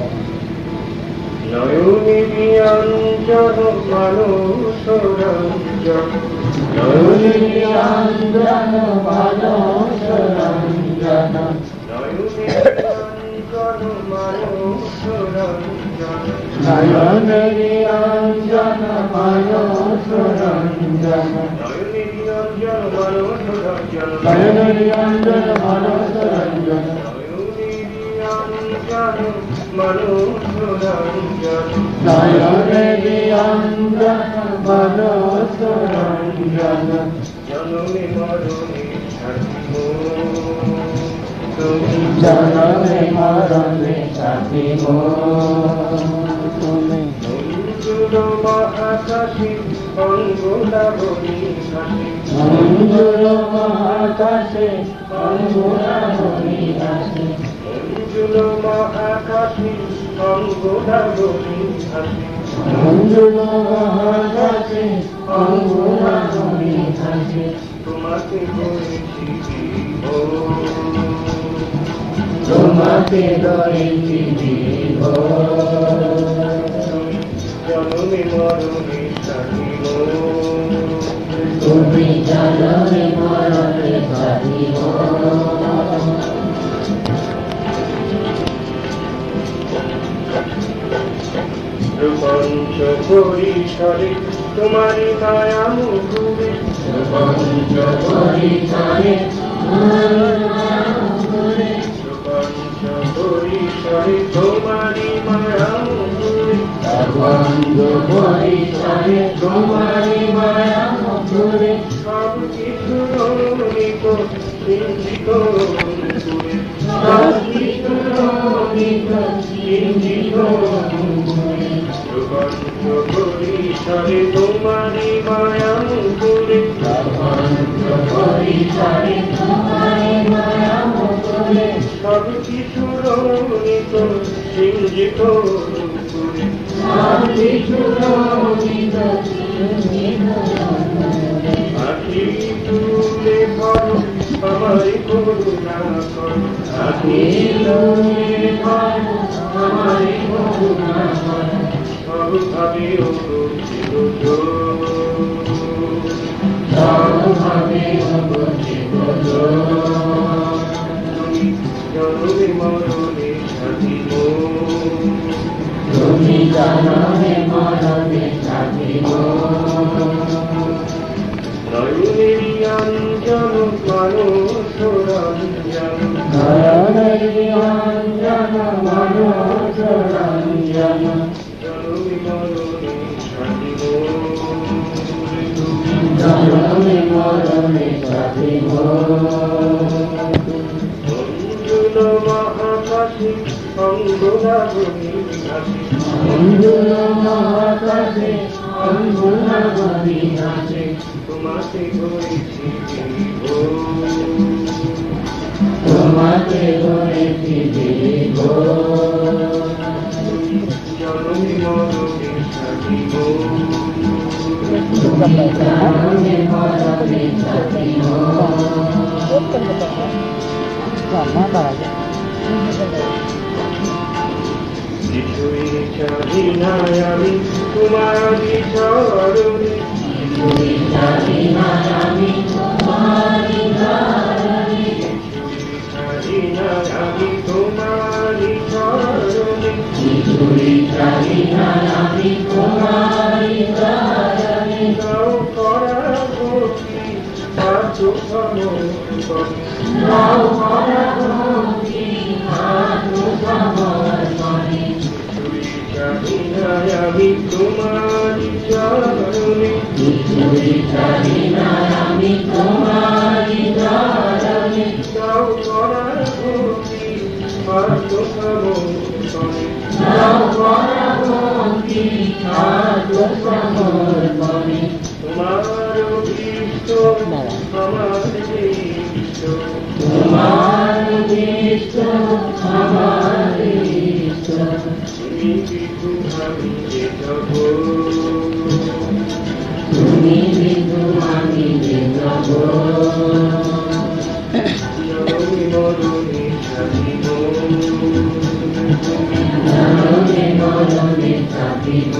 নয়নী অঞ্জন মানুষ রঞ্জন, নয়নী অঞ্জন মানুষ রঞ্জন, নয়নী অঞ্জন মানুষ রঞ্জন, নয়নী অঞ্জন মানুষ রঞ্জন, নয়নী অঞ্জন মানুষ রঞ্জন, নয়নী অঞ্জন মানুষ রঞ্জন, মানুষ রঞ্জন, নয়নী অঞ্জন মানুষ রঞ্জন, জনমে মরণে সাথী তুমি, জনমে মরণে সাথী তুমি, মঞ্জুর মহাকাশে অঙ্গুলাবনি হাসি, মঞ্জুর মহাকাশে অঙ্গুলাবনি হাসি, মঞ্জুর মহাকাশে অঙ্গুলাবনি হাসি, মঞ্জুর মহাকাশে অঙ্গুলাবনি হাসি, তোমাকে করেছি বিভোর, তোমাকে করেছি বিভোর, জনমে মরণে সাথী তুমি, জনমে মরণে সাথী রূপঞ্চ পরিসরে তোমারি মায়া মুখে, রূপঞ্চ পরিসরে রূপঞ্চ পরিসরে তোমারি মায়া মুখে, রূপঞ্চ পরিসরে তোমারি মায়া মুখে, সব কিছু রমিত চিন্তিত করে, সব কিছু রমিত চিন্তিত করে, রূপঞ্চ পরিসরে তোমারি মায়া মুখে, রূপঞ্চ পরিসরে তোমারি মায়া মুখে, সব কিছু রমিত চিন্তিত করে, সব কিছু রমিত চিন্তিত করে, আখি তুলে করো আমার করুণা করো, আখি তুলে করো আমার করুণা করো, সব ভাবে অবস্থিত, সব ভাবে অবস্থিত, তুমি জনমে মরণে সাথী তুমি, জনমে মরণে সাথী নয়নী অঞ্জন মানুষ রঞ্জন, নয়নী অঞ্জন মানুষ রঞ্জন, জনমে মরণে সাথী জনমে মরণে সাথী মঞ্জুল মহাকাশে অঙ্গুলাবনি হাসি, মঞ্জুল মহাকাশে অঙ্গুলাবনি হাসি, তোমাকে করেছি বিভোর, তোমাকে করেছি বিভোর, জনমে মরণে সাথী জনমে মরণে সাথী কিছুই চাহি না আমি তোমারি চরণে, কিছুই চাহি না আমি তোমারি চরণে, কিছুই চাহি না আমি তোমারি চরণে, কিছুই চাহি না আমি তোমারি চরণে, দাও করা ভক্তি সাধু সমর্পণে, দাও করা ভক্তি সাধু সমর্পণে, কিছুই চাহি না আমি তোমারি চরণে, কিছুই চাহি না আমি তোমারি চরণে, দাও করা ভক্তি সাধু সমর্পণে, দাও করা ভক্তি সাধু সমর্পণে, তোমার অভীষ্ট আমার ইষ্ট, তোমার অভীষ্ট আমার ইষ্ট, তুমি বিধু আমি যে যাব, তুমি বিধু আমি যে যাব, জনমে মরণে সাথী মরণে থাকিব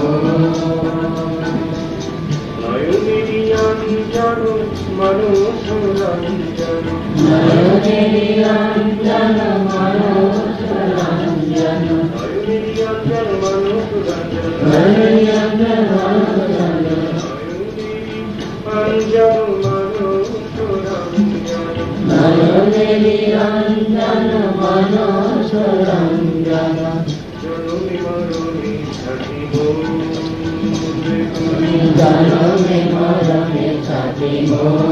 নয়নেরি অঞ্জন মানুষ রঞ্জন নয়নেরি অঞ্জন মানুষ রঞ্জন নয়নেরি অঞ্জন মানুষ রঞ্জন নয়নেরি অঞ্জন মানুষ রঞ্জন অঞ্জন মানুষ রঞ্জন নয়নেরি অঞ্জন মানুষ রঞ্জন জনমে মরণে থাকিব জনমে মরণে থাকিব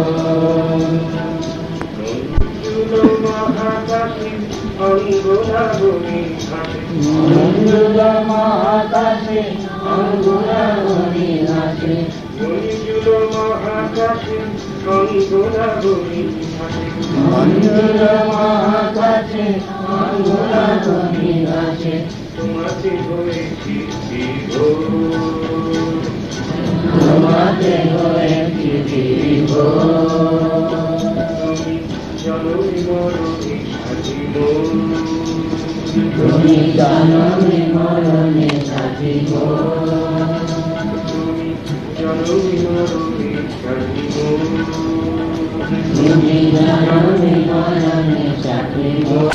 মঞ্জুল মহাকাশে অঙ্গরাগুনি ঘাটে মঞ্জুল মহাকাশে অঙ্গুরাগুনি ঘাটে মঞ্জুল মহাকাশে অঙ্গরাগুনি ঘাটে মঞ্জুল মহাকাশে অঙ্গুরাগুনি ঘাটে তোমাকে হয়েছি জীব তোমাকে হয়েছি জীব তুমি জনমে মরণে থাকিব তুমি জনমে মরণে থাকিব তুমি জনমে মরণে থাকিব তুমি জনমে মরণে থাকিব